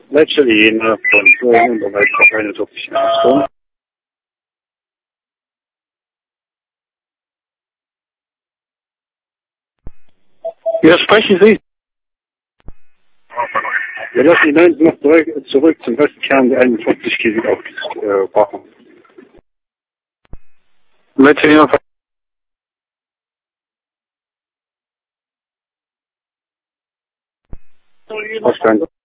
La Cellina, pronto, non dovrei sapere troppo. Ja, sprechen Sie. Wir lassen ihn hinten noch zurück zum Westkern der 41 Kilometer aufbauen. Mit Ihnen verstanden.